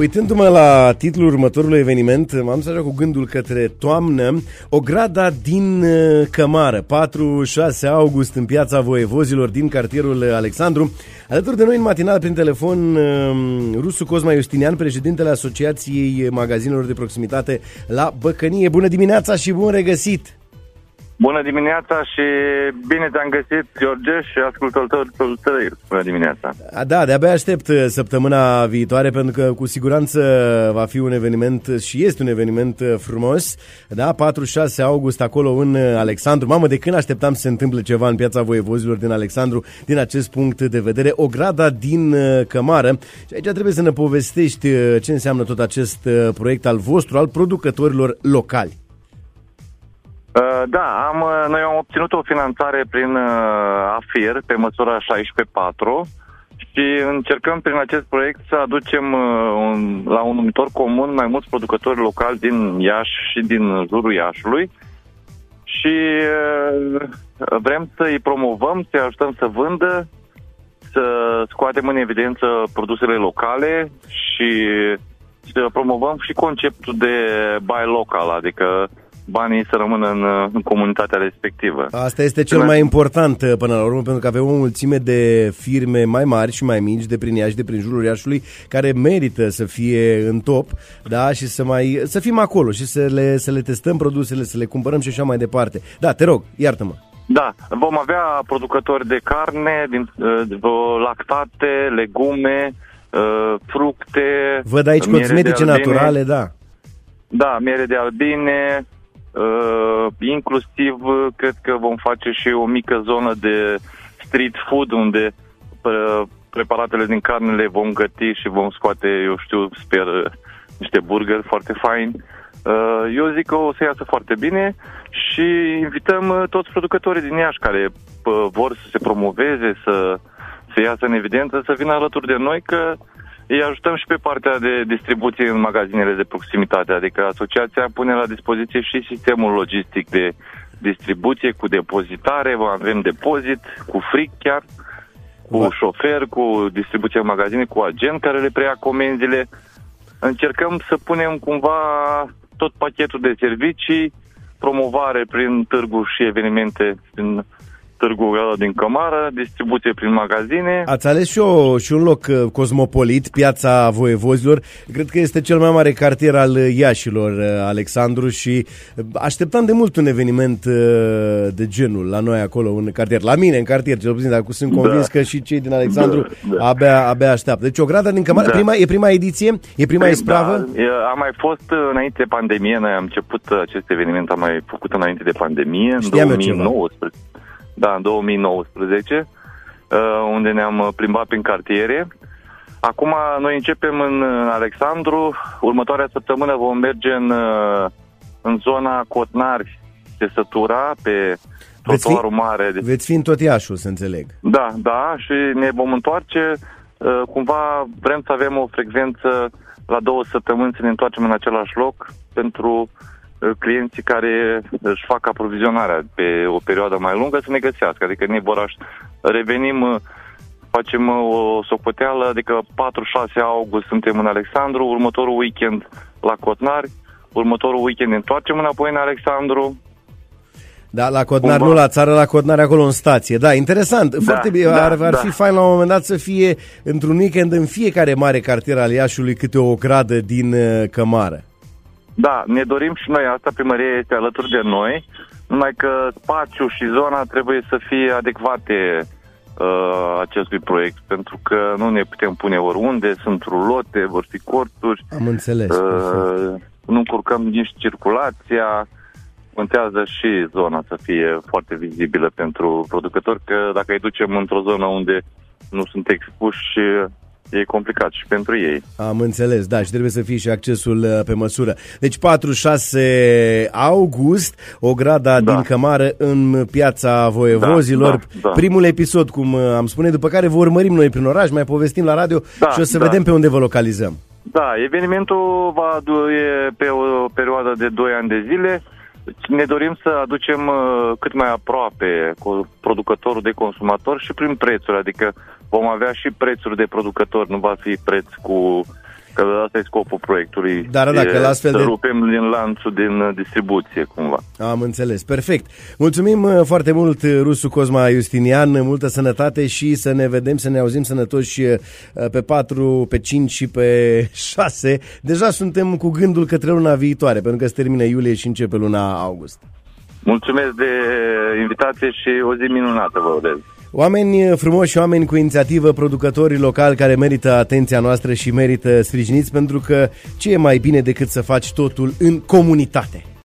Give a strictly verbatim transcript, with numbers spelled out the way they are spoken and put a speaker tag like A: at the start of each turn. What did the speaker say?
A: Uitându-mă la titlul următorului eveniment, m-am dus așa cu gândul către toamnă. Ograda din Cămară, patru șase august, în Piața Voievozilor din cartierul Alexandru. Alături de noi în matinal prin telefon Rusu Cosma Iustinian, președintele Asociației Magazinelor de Proximitate la Băcănie. Bună dimineața și bun regăsit!
B: Bună dimineața și bine te-am găsit, George, și ascultătorul tăi. Bună dimineața!
A: Da, de-abia aștept săptămâna viitoare, pentru că cu siguranță va fi un eveniment și este un eveniment frumos. Da, patru șase august acolo în Alexandru. Mamă, de când așteptam să se întâmple ceva în Piața Voievozilor din Alexandru din acest punct de vedere. Ograda din Cămară. Și aici trebuie să ne povestești ce înseamnă tot acest proiect al vostru, al producătorilor locali.
B: Da, am, noi am obținut o finanțare prin A F I R pe măsura șaisprezece patru și încercăm prin acest proiect să aducem un, la un numitor comun mai mulți producători locali din Iași și din jurul Iașului și vrem să îi promovăm, să-i ajutăm să vândă, să scoatem în evidență produsele locale și să promovăm și conceptul de buy local, adică banii să rămână în, în comunitatea respectivă.
A: Asta este cel mai important până la urmă, pentru că avem o mulțime de firme mai mari și mai mici de prin Iași, de prin jurul Iașului, care merită să fie în top, da, și să mai să fim acolo și să le, să le testăm produsele, să le cumpărăm și așa mai departe. Da, te rog, iartă-mă.
B: Da, vom avea producători de carne, din, de lactate, legume, fructe.
A: Văd aici cosmetice naturale, da.
B: Da, miere de albine. Uh, inclusiv cred că vom face și o mică zonă de street food unde uh, preparatele din carne le vom găti și vom scoate, eu știu, sper, niște burgeri foarte faini. Uh, eu zic că o să iasă foarte bine și invităm uh, toți producătorii din Iași care uh, vor să se promoveze, să, să iasă în evidență, să vină alături de noi, că îi ajutăm și pe partea de distribuție în magazinele de proximitate, adică asociația pune la dispoziție și sistemul logistic de distribuție cu depozitare, avem depozit, cu fric chiar, cu wow. șofer, cu distribuție în magazine, cu agent care le preia comenzile. Încercăm să punem cumva tot pachetul de servicii, promovare prin târguri și evenimente prin târgul din Cămară, distribuție prin magazine.
A: Ați ales și, o, și un loc cosmopolit, Piața Voievozilor. Cred că este cel mai mare cartier al Iașilor, Alexandru, și așteptam de mult un eveniment de genul la noi acolo, în cartier. La mine, în cartier, cel puțin, dar sunt convins da. că și cei din Alexandru da, da. Abia, abia așteaptă. Deci Ograda din Cămară, da. prima, e prima ediție? E prima ispravă?
B: Da, a mai fost înainte de pandemie, noi am început acest eveniment, am mai făcut înainte de pandemie, în două mii nouăsprezece. Da, în două mii nouăsprezece, unde ne-am plimbat prin cartiere. Acum noi începem în Alexandru, următoarea săptămână vom merge în, în zona Cotnari, Țesătura, pe trotuarul mare.
A: Veți fi în tot Iașul, să înțeleg.
B: Da, da, și ne vom întoarce, cumva vrem să avem o frecvență la două săptămâni, să ne întoarcem în același loc pentru clienții care își fac aprovizionarea pe o perioadă mai lungă să ne găsească, adică ne vor aș... revenim, facem o socoteală, adică patru șase august suntem în Alexandru, următorul weekend la Cotnari, următorul weekend ne întoarcem înapoi în Alexandru.
A: Da, la Cotnari, Cumva. nu la țară, la Cotnari, acolo în stație. Da, interesant. Da, Foarte bine. Da, ar, ar da. fi fain la un moment dat să fie într-un weekend în fiecare mare cartier al Iașului câte o gradă din uh, Cămară.
B: Da, ne dorim și noi asta, primăria este alături de noi, numai că spațiul și zona trebuie să fie adecvate uh, acestui proiect, pentru că nu ne putem pune oriunde, sunt rulote, vor fi corturi.
A: Am înțeles.
B: Uh, nu încurcăm nici circulația, contează și zona să fie foarte vizibilă pentru producători, că dacă îi ducem într-o zonă unde nu sunt expuși, e complicat și pentru ei. Am
A: înțeles, da, și trebuie să fie și accesul pe măsură. Deci patru șase august, Ograda da. din Cămară în Piața Voievozilor. Da, da, da. Primul episod, cum am spune, după care vă urmărim noi prin oraș, mai povestim la radio da, și o să da. vedem pe unde vă localizăm.
B: Da, evenimentul va e pe o perioadă de doi ani de zile. Ne dorim să aducem uh, cât mai aproape cu producătorul de consumator și prin prețuri, adică vom avea și prețuri de producător, nu va fi preț cu Că asta e scopul proiectului.
A: Dar dacă la astfel
B: să
A: de...
B: rupem din lanțul din distribuție, cumva.
A: Am înțeles, perfect. Mulțumim foarte mult, Rusu Cosma Justinian, multă sănătate și să ne vedem, să ne auzim sănătoși pe patru, pe cinci și pe șase. Deja suntem cu gândul către luna viitoare, pentru că se termină iulie și începe luna august.
B: Mulțumesc de invitație și o zi minunată vă urez.
A: Oameni frumoși și oameni cu inițiativă, producători locali care merită atenția noastră și merită sprijiniți, pentru că ce e mai bine decât să faci totul în comunitate?